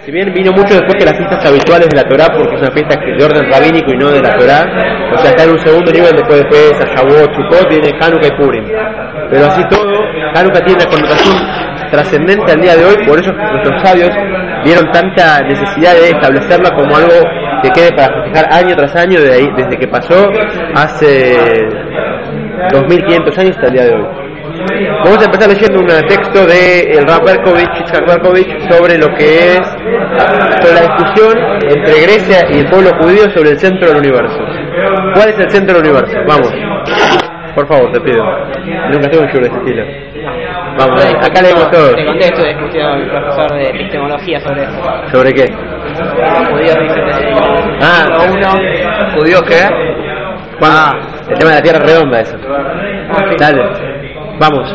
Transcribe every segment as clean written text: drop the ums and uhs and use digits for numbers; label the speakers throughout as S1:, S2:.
S1: Si bien vino mucho después que las fiestas habituales de la Torá, porque es una fiesta de orden rabínico y no de la Torá, o sea, está en un segundo nivel después de Pesach, Shavuot, Sukkot, viene Hanukkah y Purim. Pero así todo, Hanukkah tiene una connotación trascendente al día de hoy, por eso nuestros sabios vieron tanta necesidad de establecerla como algo que quede para festejar año tras año desde que pasó hace 2500 años hasta el día de hoy. Vamos a empezar leyendo un texto de el Rav Yitzhak Berkovich sobre lo que es sobre la discusión entre Grecia y el pueblo judío sobre el centro del universo. ¿Cuál es el centro del universo? Vamos, por favor, te pido. Nunca tengo un show de ese estilo. Vamos, acá leemos todos.
S2: Te conté esto de discusión el profesor de epistemología sobre eso.
S1: ¿Sobre qué?
S2: Los judíos dicen uno.
S1: ¿Judíos qué? El tema de la tierra redonda, eso. Dale. Vamos.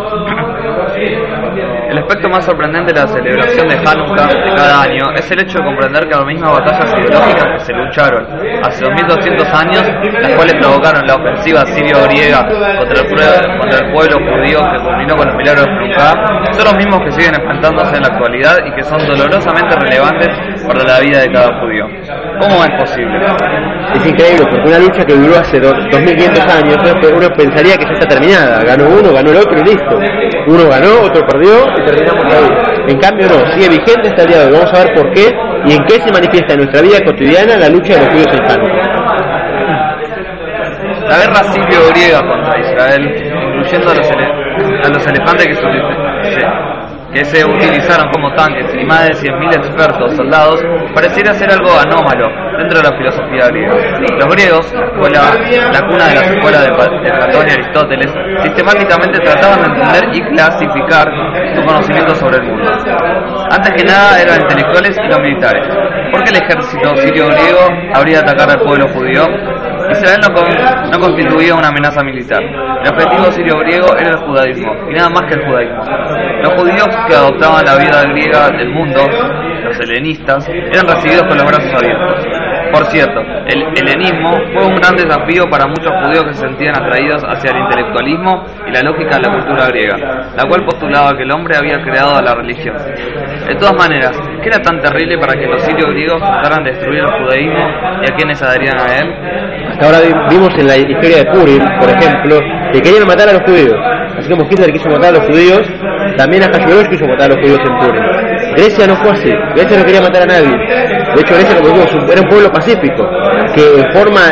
S3: El aspecto más sorprendente de la celebración de Hanukkah de cada año es el hecho de comprender que las mismas batallas ideológicas que se lucharon hace 2200 años, las cuales provocaron la ofensiva sirio-griega contra el pueblo judío que culminó con el milagro de Hanukkah, son los mismos que siguen enfrentándose en la actualidad y que son dolorosamente relevantes para la vida de cada judío. ¿Cómo es posible?
S1: Es increíble, porque una lucha que duró hace 2500 años, uno pensaría que ya está terminada. Ganó uno, ganó el otro y listo. Uno ganó, otro perdió y terminamos ahí. En cambio no, sigue vigente hasta el día de hoy. Vamos a ver por qué y en qué se manifiesta en nuestra vida cotidiana la lucha de los judíos en Hanukkah.
S3: La guerra sirio-griega contra Israel, incluyendo a los elefantes que se utilizaron como tanques y más de 100.000 expertos soldados, pareciera ser algo anómalo dentro de la filosofía griega. Los griegos, la cuna de las escuelas de Platón y Aristóteles, sistemáticamente trataban de entender y clasificar su conocimiento sobre el mundo. Antes que nada eran intelectuales y los militares. ¿Por qué el ejército sirio-griego habría de atacar al pueblo judío? Israel no constituía una amenaza militar. El objetivo sirio-griego era el judaísmo, y nada más que el judaísmo. Los judíos que adoptaban la vida griega del mundo, los helenistas, eran recibidos con los brazos abiertos. Por cierto, el helenismo fue un gran desafío para muchos judíos que se sentían atraídos hacia el intelectualismo y la lógica de la cultura griega, la cual postulaba que el hombre había creado a la religión. De todas maneras, ¿qué era tan terrible para que los sirios griegos trataran de destruir el judaísmo y a quienes adherían a él?
S1: Hasta ahora vimos en la historia de Purim, por ejemplo, que querían matar a los judíos. Así como Hitler quiso matar a los judíos, también Ahasverosh quiso matar a los judíos en Purim. Grecia no fue así. Grecia no quería matar a nadie. De hecho, Grecia, como digo, era un pueblo pacífico, que en forma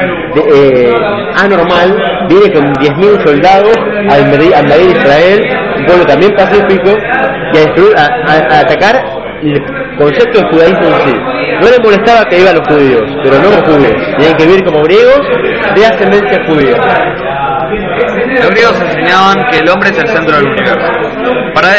S1: anormal viene con 10.000 soldados a invadir Israel, un pueblo también pacífico, y a atacar el concepto de judaísmo en sí. No le molestaba que iban los judíos, pero no los judíos. Tenían que vivir como griegos de ascendencia judía.
S3: Los griegos enseñaban que el hombre es el centro del universo. Para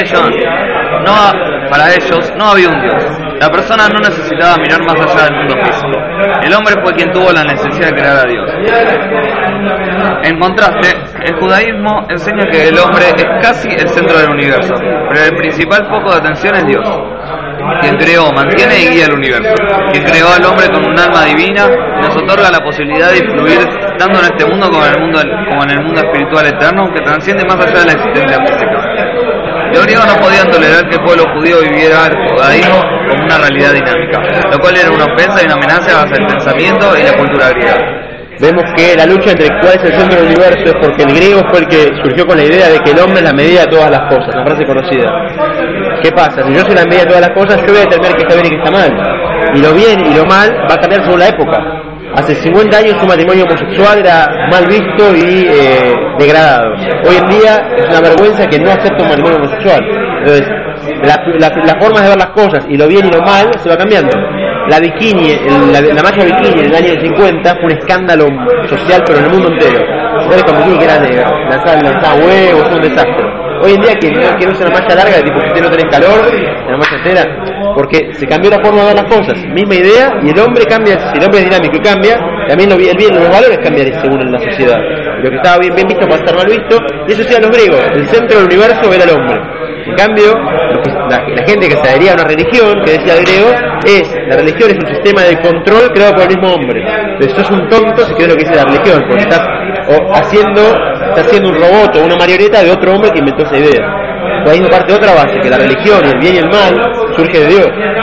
S3: ellos no había un Dios. La persona no necesitaba mirar más allá del mundo físico. El hombre fue quien tuvo la necesidad de crear a Dios. En contraste, el judaísmo enseña que el hombre es casi el centro del universo, pero el principal foco de atención es Dios, quien creó, mantiene y guía el universo, quien creó al hombre con un alma divina y nos otorga la posibilidad de influir tanto en este mundo como en el mundo espiritual eterno, que transciende más allá de la existencia física. Los griegos no podían tolerar que el pueblo judío viviera el judaísmo como una realidad dinámica, lo cual era una ofensa y una amenaza hacia el pensamiento y la cultura griega.
S1: Vemos que la lucha entre cuál es el centro del universo es porque el griego fue el que surgió con la idea de que el hombre es la medida de todas las cosas, una frase conocida. ¿Qué pasa? Si yo soy la medida de todas las cosas, yo voy a determinar qué está bien y qué está mal. Y lo bien y lo mal va a cambiar según la época. Hace 50 años un matrimonio homosexual era mal visto y degradado. Hoy en día es una vergüenza que no acepta un matrimonio homosexual. Entonces, la forma de ver las cosas y lo bien y lo mal se va cambiando. La bikini, la malla bikini en el año 50 fue un escándalo social, pero en el mundo entero. Mujeres con bikini que eran lanzaban huevos, fue un desastre. Hoy en día que no usa una malla larga, tipo si usted no tenés calor, la malla entera, porque se cambió la forma de ver las cosas. Misma idea, y el hombre cambia, si el hombre es dinámico y cambia, también el bien, los valores cambian según la sociedad. Lo que estaba bien visto puede estar mal visto, y eso hacían los griegos. El centro del universo era el hombre. En cambio, la gente que se adhería a una religión, que decía el griego, la religión es un sistema de control creado por el mismo hombre. Entonces sos un tonto si crees lo que dice la religión, porque estás haciendo un robot o una marioneta de otro hombre que inventó esa idea. Por ahí parte de otra base, que la religión y el bien y el mal surge de Dios.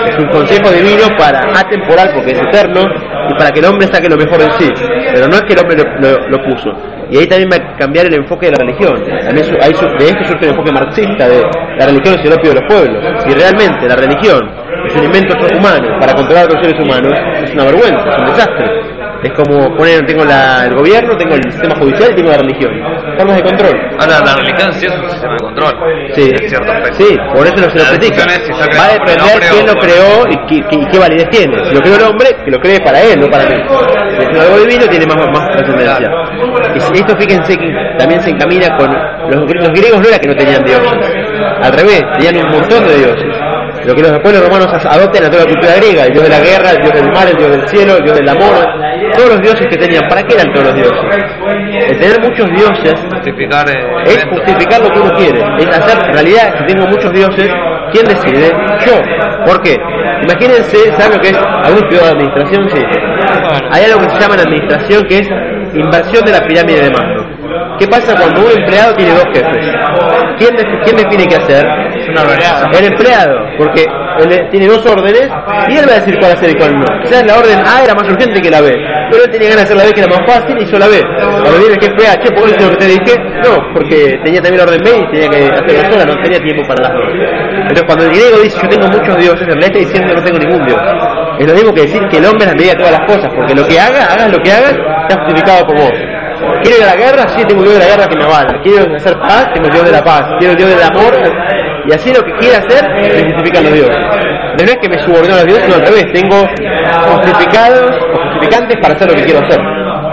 S1: Es un consejo divino atemporal porque es eterno y para que el hombre saque lo mejor en sí, pero no es que el hombre lo puso. Y ahí también va a cambiar el enfoque de la religión. También de esto surge el enfoque marxista de la religión es el opio de los pueblos. Si realmente la religión es un invento humano para controlar a los seres humanos, es una vergüenza, es un desastre. Es como poner, tengo el gobierno, tengo el sistema judicial y tengo la religión. Formas de control.
S3: Ahora, la religión sí es un sistema de control.
S1: Sí,
S3: en cierto aspecto.
S1: Sí, por eso no se lo critica. Va a depender quién lo creó y qué validez tiene. Si lo creó el hombre, que lo cree para él, no para mí. Si es algo divino, tiene más trascendencia. Y esto, fíjense que también se encamina con los griegos, no era que no tenían dioses. Al revés, tenían un montón de dioses. Lo que después los romanos adopten a toda la cultura griega, el dios de la guerra, el dios del mar, el dios del cielo, el dios del amor, todos los dioses que tenían. ¿Para qué eran todos los dioses? El tener muchos dioses es justificar lo que uno quiere, es hacer realidad. Si tengo muchos dioses, ¿quién decide? Yo. ¿Por qué? Imagínense, ¿saben lo que es? ¿Algún estudio de administración? Sí. Hay algo que se llama en administración que es inversión de la pirámide de Maslow. ¿Qué pasa cuando un empleado tiene dos jefes? ¿Quién define qué hacer? El empleado, porque él tiene dos órdenes y él va a decir cuál hacer y cuál no. Quizás la orden A era más urgente que la B, pero él tenía ganas de hacer la B que era más fácil y hizo la B. Cuando viene el jefe A, che, ¿por qué lo que te dije? No, porque tenía también la orden B y tenía que hacerlo sola, no tenía tiempo para las dos. Entonces cuando el griego dice yo tengo muchos dioses, en realidad está diciendo que no tengo ningún dios. Es lo mismo que decir que el hombre es la medida de todas las cosas, porque lo que hagas lo que hagas, está justificado por vos. ¿Quiero ir a la guerra? Sí, tengo el dios de la guerra que me avala. ¿Quiero hacer paz? Tengo el dios de la paz. ¿Quiero el dios del amor? Y así lo que quiera hacer, se justifican los dioses. No es que me subordino a los dioses, sino al revés. Tengo justificantes para hacer lo que quiero hacer.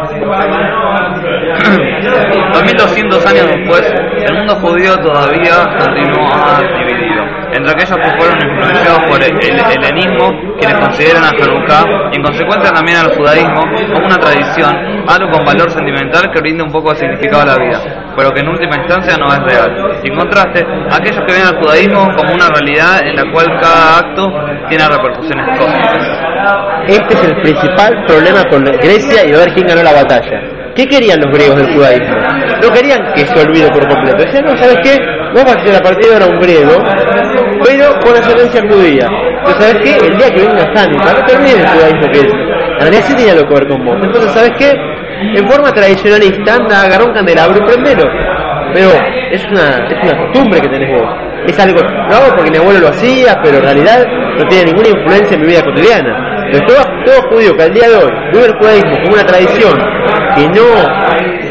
S3: 2200 años después, el mundo judío todavía continúa dividido. Entre aquellos que fueron influenciados por el helenismo, quienes consideran a Hanukkah, y en consecuencia también al judaísmo, como una tradición, algo con valor sentimental que brinda un poco de significado a la vida, pero que en última instancia no es real. Y en contraste, aquellos que ven al judaísmo como una realidad en la cual cada acto tiene repercusiones cósmicas.
S1: Este es el principal problema con Grecia y a ver quién ganó la batalla. ¿Qué querían los griegos del judaísmo? No querían que se olvide por completo. Decían, no, ¿sabes qué? Vos vas a ser a partir de ahora un griego, pero con ascendencia judía. Pero ¿sabes qué? El día que venga Hanukkah, no te olvides del judaísmo que es. En realidad sí tenía algo que ver con vos. Entonces, ¿sabes qué? En forma tradicionalista, anda, agarrá un candelabro y prendelo. Pero es una costumbre que tenés vos. Es algo, lo hago porque mi abuelo lo hacía, pero en realidad no tiene ninguna influencia en mi vida cotidiana. Entonces, todo judío que al día de hoy vive el judaísmo como una tradición que no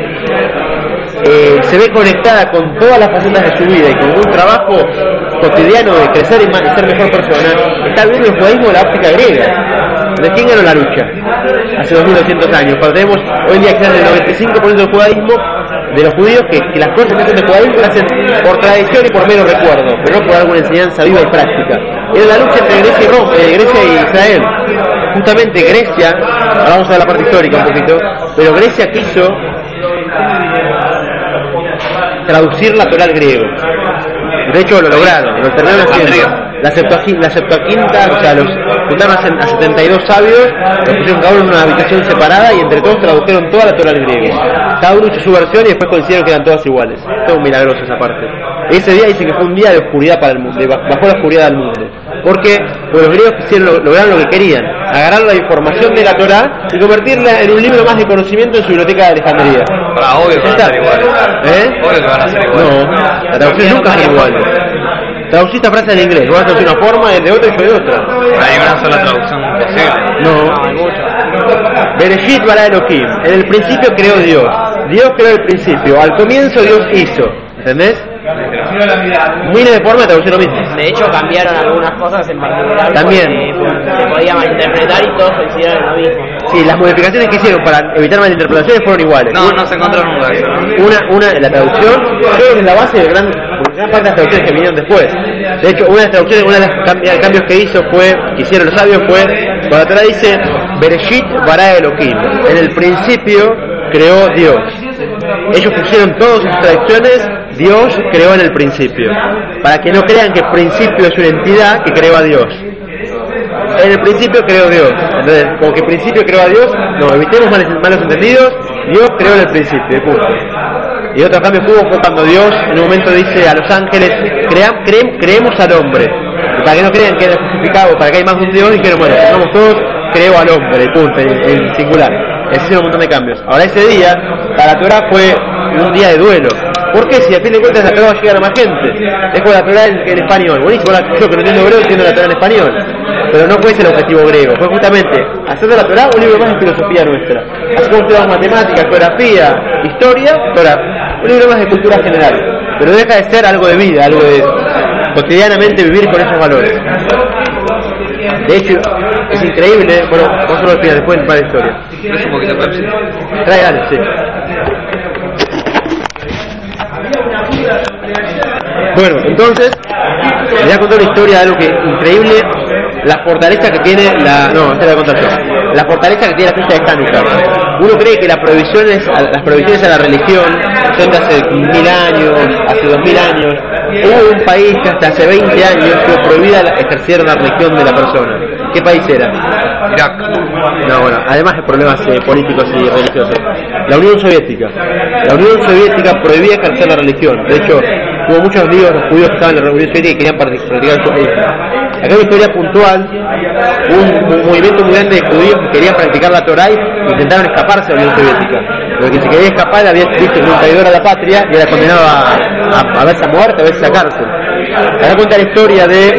S1: se ve conectada con todas las facetas de su vida y con un trabajo cotidiano de crecer y ser mejor persona, está viendo el judaísmo de la óptica griega. ¿De quién ganó la lucha? Hace 2200 años. Cuando tenemos hoy en día que el 95% del judaísmo, de los judíos, que las cosas que hacen del judaísmo las hacen por tradición y por mero recuerdo, pero no por alguna enseñanza viva y práctica. Era la lucha entre Grecia y Israel. Justamente Grecia, ahora vamos a ver la parte histórica un poquito, pero Grecia quiso traducir la Torá al griego. De hecho lo lograron, lo terminaron haciendo. La Septuaginta, o sea, juntaron a 72 sabios, los pusieron cada uno en una habitación separada y entre todos tradujeron toda la Torá al griego. Cada uno hizo su versión y después coincidieron que eran todas iguales. Todo milagroso esa parte. Ese día dicen que fue un día de oscuridad para el mundo, bajó la oscuridad del mundo. Porque los griegos lograron lo que querían, agarrar la información de la Torá y convertirla en un libro más de conocimiento en su biblioteca de Alejandría.
S3: Obvio que van a ser iguales. Obvio que van a ser iguales.
S1: No, la traducción nunca es igual. Traduciste frase en inglés, vos haces una forma, el de otra y yo de otra.
S3: Hay una sola traducción posible.
S1: No, hay muchas. Bereshit bara Elohim. En el principio creó Dios. Dios creó el principio. Al comienzo Dios hizo. ¿Entendés? Miles de formas de traducir lo mismo.
S2: De hecho, cambiaron algunas cosas en particular.
S1: También.
S2: Se podía malinterpretar y todos coincidieron en lo mismo.
S1: Sí, las modificaciones que hicieron para evitar malinterpretaciones fueron iguales.
S3: No se encontró nunca eso, ¿no?
S1: La traducción, creo que es la base de gran parte de las traducciones que vinieron después. De hecho, una de las traducciones, uno de los cambios que hicieron los sabios fue, cuando la Torá dice, Bereshit bara Elohim. En el principio creó Dios. Ellos pusieron todas sus traducciones, Dios creó en el principio. Para que no crean que el principio es una entidad que creó a Dios. En el principio creó Dios. Entonces, como que el principio creó a Dios, no, evitemos malos entendidos, Dios creó en el principio, punto. Y otro cambio que hubo fue cuando Dios en un momento dice a los ángeles, creemos al hombre. Y para que no crean que era justificado, para que hay más de un Dios, dijeron, bueno, somos todos, creo al hombre, punto, en singular. Y así hicieron un montón de cambios. Ahora ese día, para la Torá fue un día de duelo. ¿Por qué? Si a fin de cuentas la Torá va a llegar a más gente. Es como la Torá en español. Buenísimo, yo que no entiendo hebreo entiendo la Torá en español. Pero no fue ese el objetivo griego. Fue justamente hacer de la Torá un libro más de filosofía nuestra. Así como estudiamos matemáticas, geografía, historia, Torá. Un libro más de cultura general. Pero deja de ser algo de vida, algo de cotidianamente vivir con esos valores. De hecho, es increíble. Bueno, vamos a ver al final, después para la historia.
S3: Es un poquito de Pepsi.
S1: Trae, dale, sí. Bueno, entonces, les voy a contar una historia de algo que increíble, la fortaleza que tiene la fortaleza que tiene la fiesta de Hanukkah. Uno cree que las prohibiciones a la religión son de hace 1000 años, hace 2000 años. Hubo un país que hasta hace 20 años fue prohibida ejercer la religión de la persona. ¿Qué país era?
S3: Irak.
S1: No, bueno, además de problemas políticos y religiosos. La Unión Soviética. La Unión Soviética prohibía ejercer la religión. De hecho, hubo muchos líos, los judíos que estaban en la Unión Soviética y querían practicar su religión. Acá hay una historia puntual, un movimiento muy grande de judíos que querían practicar la Torá y intentaron escaparse de la Unión Soviética. Pero que se quería escapar había visto como un traidor a la patria y era condenado a verse a muerte, a verse a cárcel. Acá cuenta la historia de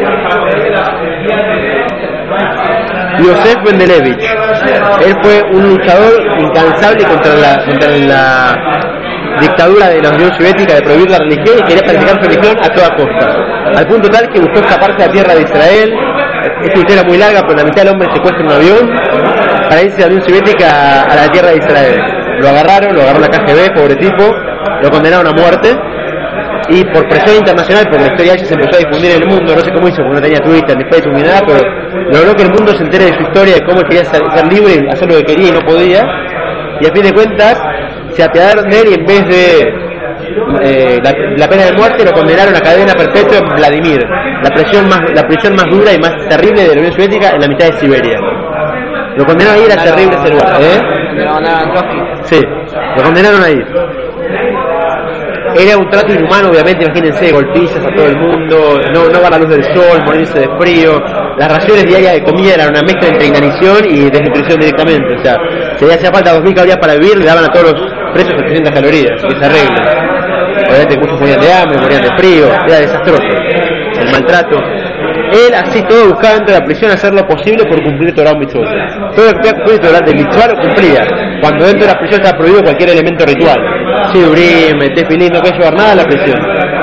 S1: Yosef Mendelevich. Él fue un luchador incansable contra la dictadura de la Unión Soviética de prohibir la religión y quería practicar su religión a toda costa. Al punto tal que buscó escaparse a la tierra de Israel. Es una historia muy larga, pero la mitad del hombre secuestra un avión para irse de la Unión Soviética a la tierra de Israel. Lo agarró la KGB, pobre tipo, lo condenaron a muerte. Y por presión internacional, porque la historia de ella se empezó a difundir en el mundo, no sé cómo hizo, porque no tenía Twitter, ni Facebook, ni nada, pero logró que el mundo se entere de su historia, de cómo él quería ser libre y hacer lo que quería y no podía. Y a fin de cuentas, se apiadaron de él y en vez de la pena de muerte lo condenaron a cadena perpetua en Vladimir, la prisión más dura y más terrible de la Unión Soviética en la mitad de Siberia. Lo condenaron ahí, era terrible ese lugar. Sí, lo condenaron ahí. Era un trato inhumano, obviamente, imagínense, golpizas a todo el mundo, no va la luz del sol, morirse de frío. Las raciones diarias de comida eran una mezcla entre inanición y desnutrición directamente. O sea, si le hacía falta 2000 calorías para vivir, le daban a todos los presos 700 calorías, que se arreglen. Obviamente muchos morían de hambre, morían de frío, era desastroso. El maltrato. Él, así todo, buscaba dentro de la prisión hacer lo posible por cumplir Torah o Mitzvot. Todo lo que podía cumplir Torah de Mitzvah lo cumplía. Cuando dentro de la prisión estaba prohibido cualquier elemento ritual. Sidurim, tefilín, no quería llevar nada a la prisión.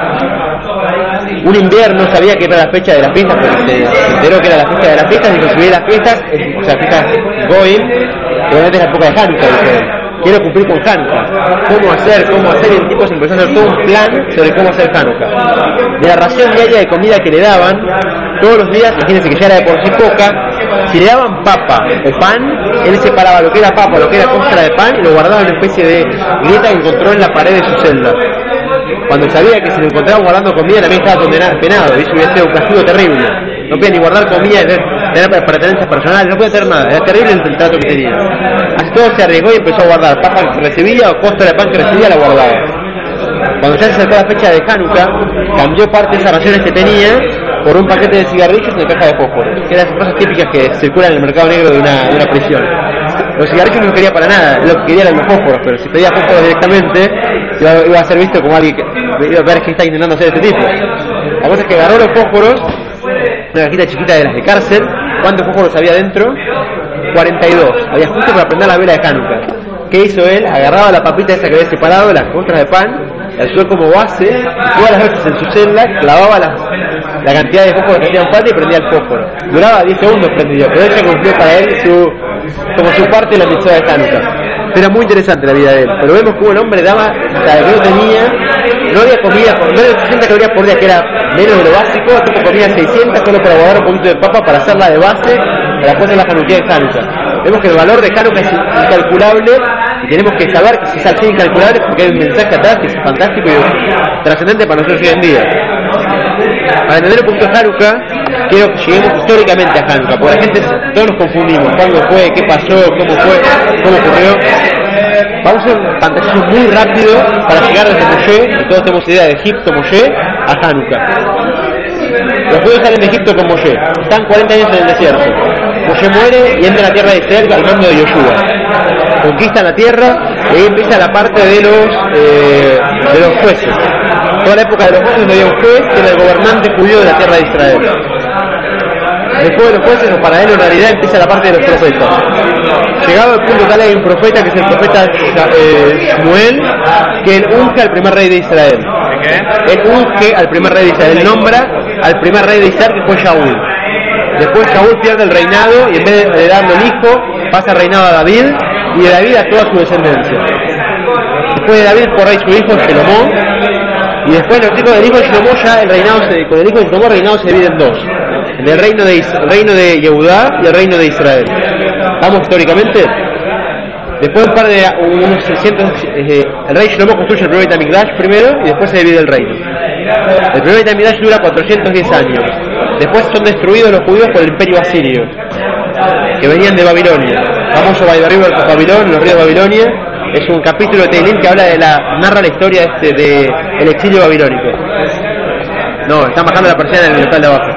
S1: Un invierno sabía que era la fecha de las fiestas, porque se enteró que era la fecha de las fiestas y consiguió las fiestas, o sea, fiestas Goim, que obviamente es la época de Hanukkah, dijo él. Quiero cumplir con Hanukkah. ¿Cómo hacer? Y el tipo se empezó a hacer todo un plan sobre cómo hacer Hanukkah. De la ración diaria de comida que le daban, todos los días, imagínense que ya era de por sí poca, si le daban papa o pan, él separaba lo que era papa o lo que era costra de pan y lo guardaba en una especie de grieta que encontró en la pared de su celda. Cuando sabía que si lo encontraba guardando comida también estaba condenado, penado, y eso hubiera sido un castigo terrible. No podía ni guardar comida, tener pertenencias personales, no podía hacer nada, era terrible el trato que tenía. Así todo se arriesgó y empezó a guardar papa que recibía o costra de pan que recibía, la guardaba. Cuando ya se acercó la fecha de Hanukkah, cambió parte de esas raciones que tenía por un paquete de cigarrillos y una caja de fósforos, que eran esas cosas típicas que circulan en el mercado negro de una prisión. Los cigarrillos no quería para nada, lo que quería eran los fósforos, pero si pedía fósforos directamente iba a ser visto como alguien que iba a ver qué está intentando hacer este tipo. La cosa es que agarró los fósforos, una cajita chiquita de las de cárcel. ¿Cuántos fósforos había dentro? 42, había justo para prender la vela de Hanukkah. ¿Qué hizo él? Agarraba la papita esa que había separado, las costras de pan, la usó como base, y todas las noches en su celda clavaba la cantidad de fósforos que hacían falta y prendía el fósforo. Duraba 10 segundos prendido, pero ella cumplió para él como su parte de la mitzvah de Hanukkah. Era muy interesante la vida de él, pero vemos cómo el hombre daba, o sea, que no tenía, no había comida, menos de 60 calorías por día, que era menos de lo básico, el tipo comía 600 solo para guardar un poquito de papa para hacerla de base para después hacer la Hanukkah de Hanukkah. Vemos que el valor de Hanukkah es incalculable y tenemos que saber que si es así incalculable porque hay un mensaje atrás que es fantástico y trascendente para nosotros hoy en día. Para entender un poquito Hanukkah, quiero que lleguemos históricamente a Hanukkah, porque la gente, todos nos confundimos, cuándo fue, qué pasó, cómo fue, cómo ocurrió. Vamos a hacer un pantallazo muy rápido para llegar desde Moshe, y todos tenemos idea de Egipto, Moshe, a Hanukkah. Los judíos salen de Egipto con Moshe, están 40 años en el desierto. Moshe muere y entra a la tierra de Israel al mando de Yoshua. Conquistan la tierra y ahí empieza la parte de los jueces. Toda la época de los jueces no había un juez que era el gobernante judío de la tierra de Israel. Después de los jueces, o para él en realidad empieza la parte de los profetas. Llegado al punto tal hay un profeta que es el profeta Shmuel, que él unge al primer rey de Israel. Él unge al primer rey de Israel, él nombra al primer rey de Israel que fue Shaul. Después Shaul pierde el reinado y en vez de darle el hijo, pasa el reinado a David y de David a toda su descendencia. Después de David por rey su hijo Shelomó, y después los hijos del hijo de Shelomó ya con el hijo de Shelomó el reinado se divide en dos. El reino de Yehudá y el reino de Israel. Vamos históricamente. Después unos 600, el rey Shlomo construye el primer Beit HaMikdash primero y después se divide el reino. El primer Beit HaMikdash dura 410 años. Después son destruidos los judíos por el imperio asirio, que venían de Babilonia. Famoso By the River of Babylon, los ríos de Babilonia. Es un capítulo de Tehilim que narra la historia del exilio babilónico. No, están bajando la persiana en el local de abajo.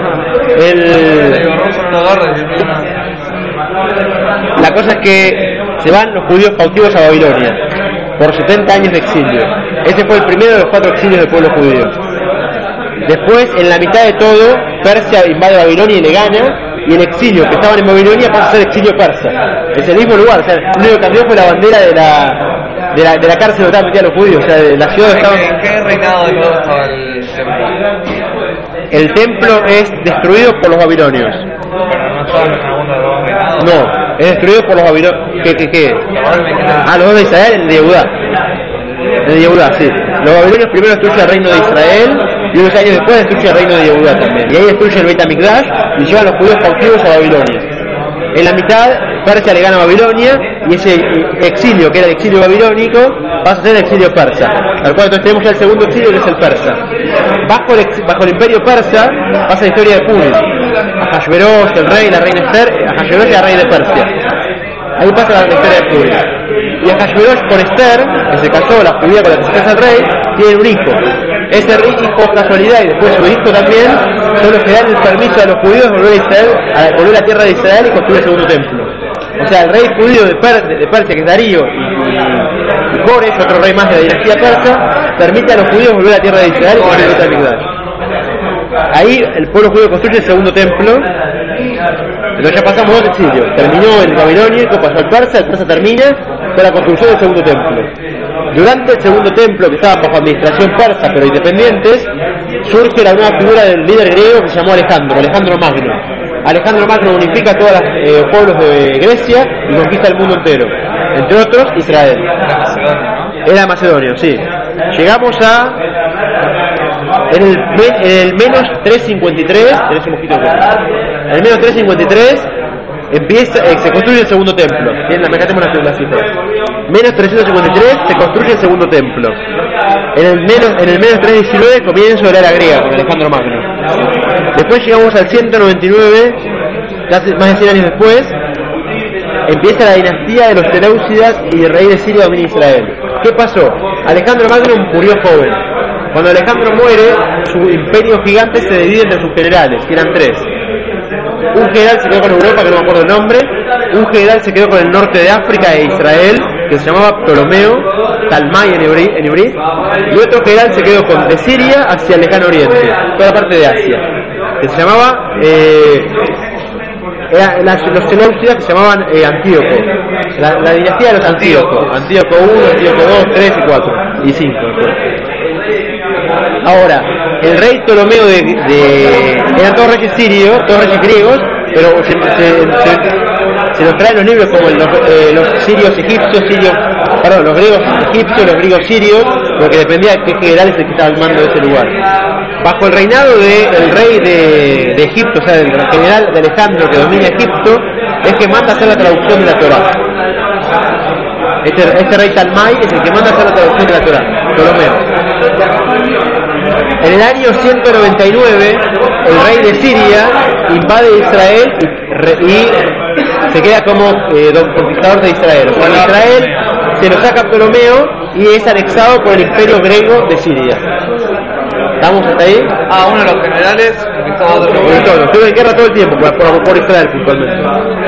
S1: La cosa es que se van los judíos cautivos a Babilonia por 70 años de exilio. Ese fue el primero de los 4 exilios del pueblo judío. Después, en la mitad de todo, Persia invade Babilonia y le gana, y el exilio que estaban en Babilonia pasa a ser exilio persa. Es el mismo lugar, o sea, lo único que cambió fue la bandera de la cárcel donde estaban metidos los judíos, o sea, de la ciudad donde estaban.
S3: ¿En qué reinado de nuevo estaba el templo?
S1: El templo es destruido por los babilonios.
S3: Pero no estaban en alguno de los dos reinados.
S1: No, es destruido por los babilonios. ¿Qué? Los dos de Israel, el de Yehudá. El de Yehudá, sí. Los babilonios primero destruyen el reino de Israel y unos años después destruyen el reino de Yehudá también. Y ahí destruyen el Beit HaMikdash y llevan a los judíos cautivos a Babilonia. En la mitad, Persia le gana a Babilonia y ese exilio, que era el exilio babilónico, pasa a ser el exilio persa. Al cual entonces tenemos ya el segundo exilio, que es el persa. Bajo el imperio persa pasa la historia de Purim. Ahasverosh, el rey, la reina Esther, Ahasverosh era rey de Persia. Ahí pasa la historia de Purim. Y Ahasverosh con Esther, que se casó, la judía con la que se casa el rey, tiene un hijo. Ese hijo, casualidad, y después su hijo también, son los que dan el permiso a los judíos de volver a Israel, a volver a la tierra de Israel y construir el segundo templo. O sea, el rey judío de Persia, que es Darío, y Koresh, otro rey más de la dinastía persa, permite a los judíos volver a la tierra de Israel y construir el Beit HaMikdash. Ahí el pueblo judío construye el segundo templo. Entonces ya pasamos 2 exilios. Terminó el babilónico, pasó el persa termina con la construcción del segundo templo. Durante el segundo templo, que estaba bajo administración persa pero independientes, surge la nueva figura del líder griego que se llamó Alejandro Magno. Alejandro Magno unifica a todos los pueblos de Grecia y conquista el mundo entero, entre otros Israel. Era macedonio, sí. Llegamos en el menos 353, tenés un poquito de en el menos 353 se construye el segundo templo. Bien, acá tenemos la cifra. Menos 353 se construye el segundo templo. En el menos 319 comienzo de la era griega con Alejandro Magno. Después llegamos al 199, casi más de 100 años después, empieza la dinastía de los Seleucidas y el rey de Siria domina Israel. ¿Qué pasó? Alejandro Magno murió joven. Cuando Alejandro muere, su imperio gigante se divide entre sus generales, que eran 3. Un general se quedó con Europa, que no me acuerdo el nombre. Un general se quedó con el norte de África e Israel, que se llamaba Ptolomeo, Talmai en hebreo. Y otro general se quedó de Siria hacia el lejano oriente, toda la parte de Asia, que se llamaba los Seleucidas, que se llamaban Antíoco. La dinastía de los Antíocos. Antíoco 1, Antíoco 2, 3 y 4 y 5. Ahora, el rey Ptolomeo eran todos reyes sirios, todos reyes griegos, pero se nos traen los libros como los sirios egipcios, los griegos egipcios, los griegos sirios, porque dependía de qué general es el que estaba al mando de ese lugar. Bajo el reinado del rey de Egipto, o sea, del general de Alejandro que domina Egipto, es que manda a hacer la traducción de la Torá. Este rey Talmai es el que manda a hacer la traducción de la Torá, Ptolomeo. En el año 199, el rey de Siria invade Israel y se queda como conquistador de Israel. O sea, Israel se lo saca Ptolomeo y es anexado por el imperio griego de Siria. ¿Estamos hasta ahí?
S3: Uno de los generales conquistó a otro.
S1: Estuve en guerra todo el tiempo, por Israel puntualmente.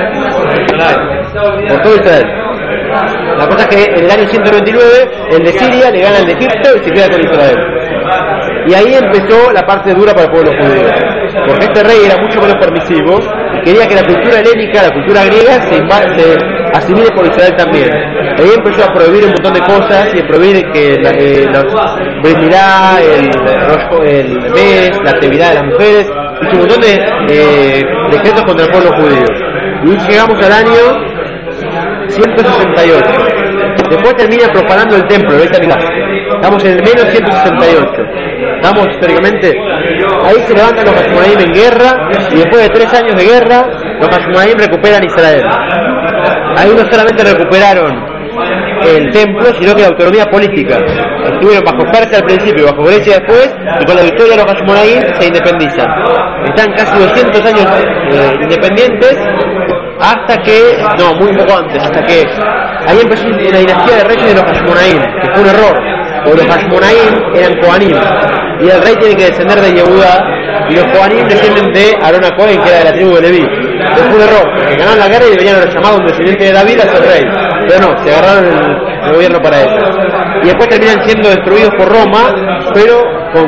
S1: Por todo Israel. La cosa es que en el año 199 el de Siria le gana al de Egipto y se queda con Israel. Y ahí empezó la parte dura para el pueblo judío, porque este rey era mucho menos permisivo y quería que la cultura helénica, la cultura griega, se asimile por Israel también. Ahí empezó a prohibir un montón de cosas y a prohibir que los Brit Milá, el mes, la actividad de las mujeres, hizo un montón de decretos contra el pueblo judío. Y llegamos al año 168. Después termina profanando el templo, el Beit HaMikdash. Estamos en el menos 168. Estamos históricamente. Ahí se levantan los Hashmonaim en guerra y después de 3 años de guerra, los Hashmonaim recuperan Israel. Ahí no solamente recuperaron el templo, sino que la autonomía política. Estuvieron bajo Persia al principio y bajo Grecia después, y con la victoria de los Hashmonaim se independizan. Están casi 200 años independientes, hasta que, no, muy poco antes, hasta que ahí empezó la dinastía de reyes de los Hashmonaim, que fue un error, porque los Hashmonaim eran Kohanim, y el rey tiene que descender de Yehudá, y los Kohanim descienden de Aarón HaKohen, que era de la tribu de Leví. Fue un error, porque ganaron la guerra y deberían haber llamado a un descendiente de David a ser rey, pero no, se agarraron el gobierno para eso. Y después terminan siendo destruidos por Roma, pero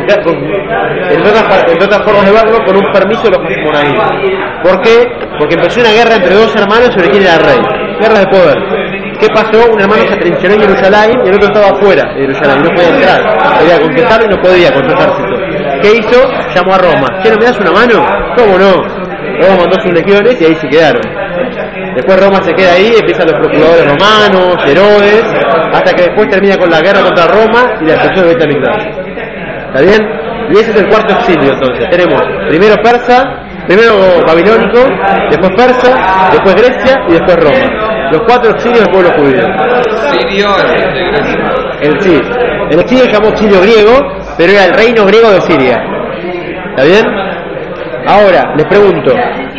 S1: entre otras formas de verlo, con un permiso de los Hashmonaim. ¿Por qué? Porque empezó una guerra entre dos hermanos sobre quién era el rey. Guerra de poder. ¿Qué pasó? Un hermano se atrincheró en Jerusalén y el otro estaba afuera de Jerusalén y no podía entrar. Quería conquistarlo y no podía con su ejército. ¿Qué hizo? Llamó a Roma. ¿Qué, no me das una mano? ¿Cómo no? Roma mandó sus legiones y ahí se quedaron. Después Roma se queda ahí, empiezan los procuradores romanos, Herodes, hasta que después termina con la guerra contra Roma y la destrucción del Beit HaMikdash. ¿Está bien? Y ese es el cuarto exilio entonces. Tenemos primero babilónico, después persa, después Grecia y después Roma. Los 4 exilios del pueblo judío.
S3: Sirio es de Grecia.
S1: El exilio se llamó exilio griego, pero era el reino griego de Siria. ¿Está bien? Ahora, les pregunto,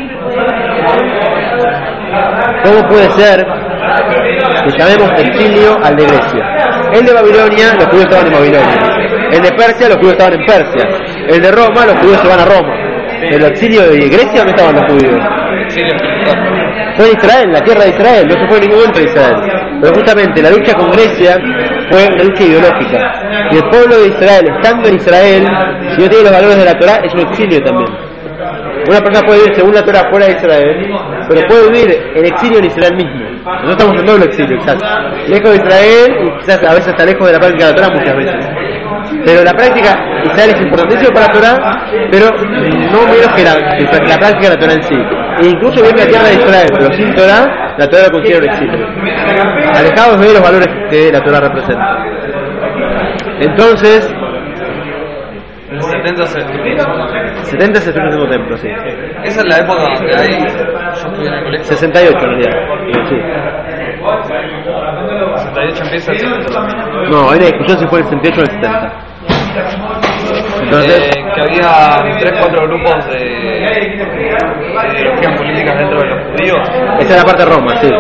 S1: ¿cómo puede ser que llamemos exilio al de Grecia? El de Babilonia, los judíos estaban en Babilonia. El de Persia, los judíos estaban en Persia. El de Roma, los judíos se van a Roma. ¿En el exilio de Grecia dónde estaban los judíos? Fue en Israel, la tierra de Israel, no se fue en ningún momento de Israel. Pero justamente la lucha con Grecia fue una lucha ideológica. Y el pueblo de Israel, estando en Israel, si no tiene los valores de la Torá, es un exilio también. Una persona puede vivir según la Torá fuera de Israel, pero puede vivir en exilio en Israel mismo. Nosotros estamos en doble exilio, quizás lejos de Israel y quizás a veces hasta lejos de la práctica de la Torá muchas veces. Pero la práctica, Israel es importantísimo para la Torá, pero no menos que la práctica de la Torá en sí. E incluso viene la tierra de Israel, pero sin Torá, la Torá lo considera un exilio. Alejados de los valores que la Torá representa. Entonces,
S3: 70 se destruye.
S1: 70 se destruye el segundo templo, sí.
S3: Esa es la época donde hay. Yo estuve en el colegio.
S1: 68 en realidad. Sí.
S3: 68 empieza el 70.
S1: No, hay una discusión si fue el 68 o el 70. Entonces,
S3: que había 3-4 grupos de ideologías políticas dentro de los judíos.
S1: Esa es la parte de Roma, sí.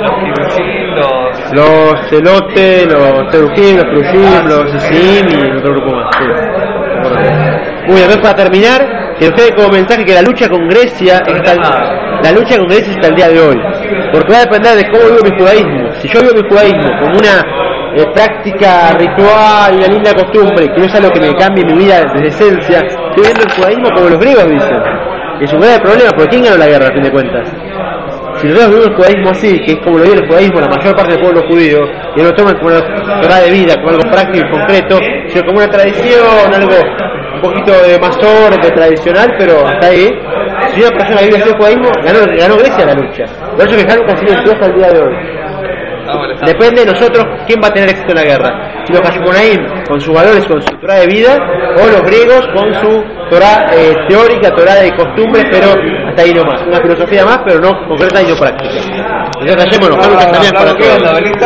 S1: Los celotes, los Terujín, los Prujim, los Esim y otro grupo más. Sí. Muy bien, entonces para terminar, que ustedes como mensaje que la lucha con Grecia la lucha con Grecia está el día de hoy, porque va a depender de cómo vivo mi judaísmo. Si yo vivo mi judaísmo como una práctica ritual, una linda costumbre, que no es algo que me cambie mi vida desde esencia, estoy viendo el judaísmo como los griegos dicen. Es un grave problema, porque ¿quién ganó la guerra a fin de cuentas? Si nosotros vivimos el judaísmo así, que es como lo vive el judaísmo la mayor parte del pueblo judío, y no lo toman como una Torá de vida, como algo práctico y concreto, sino como una tradición, algo un poquito de mazorca tradicional, pero hasta ahí. Si una persona vive así el judaísmo, ganó Grecia la lucha. Por eso que Hanukkah sigue en pie hasta el día de hoy. Depende de nosotros quién va a tener éxito en la guerra. Si los Hashmonaim con sus valores, con su Torá de vida, o los griegos con su Torá teórica, Torá de costumbres, pero hasta ahí nomás. Una filosofía más, pero no concreta y no práctica. Entonces, Hanukkah también para todos.